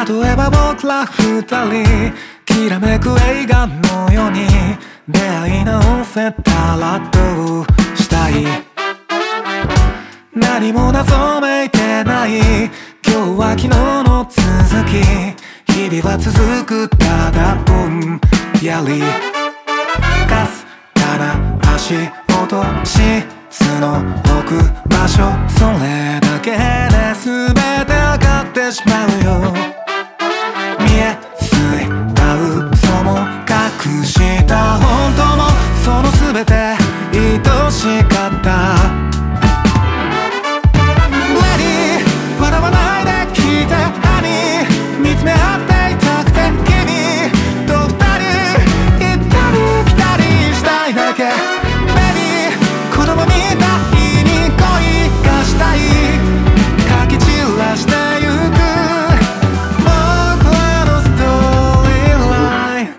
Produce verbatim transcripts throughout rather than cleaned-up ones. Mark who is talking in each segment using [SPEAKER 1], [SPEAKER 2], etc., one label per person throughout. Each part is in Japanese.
[SPEAKER 1] 例えば僕ら二人きらめく映画のように出会い直せたらどうしたい。何も謎めいてない今日は昨日の続き、日々は続くただぼんやりかすかな足音質の置く場所、それだけで全てわかってしまうよ。見えすいた嘘も隠した本当もその全て愛しかった。Lady 笑わないで聞いて Honey 見つめ合っていたくて君と二人行ったり来たりしたいだけ。Baby 子供みたいに恋がしたい。かき散らしてゆく僕らのストーリーライン。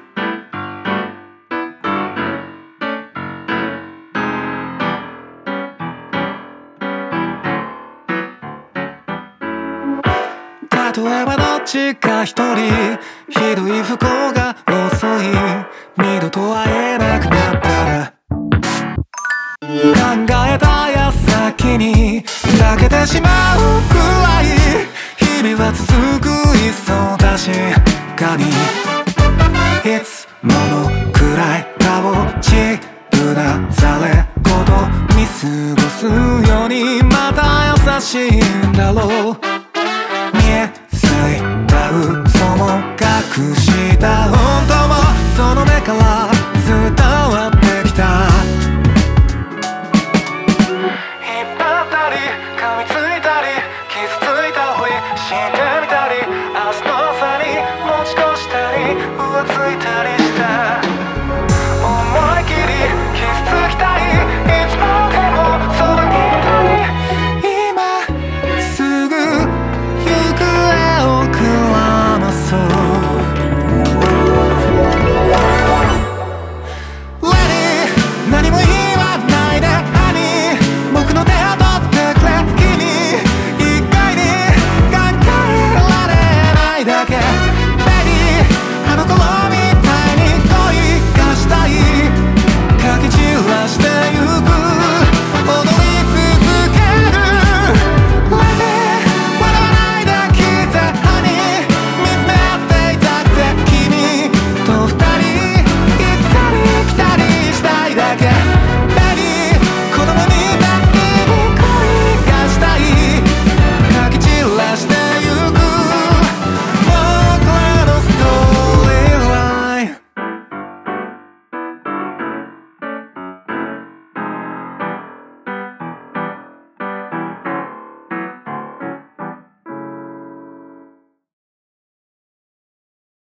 [SPEAKER 1] 例えばどっちか一人ひどい不幸が遅い二度と会えなくなったら考えた矢先に泣けてしまうくらい日々は続くいっそ確かにいつものくらい顔ちうなされごと見過ごすようにまた優しいんだろう。見えついた嘘も隠した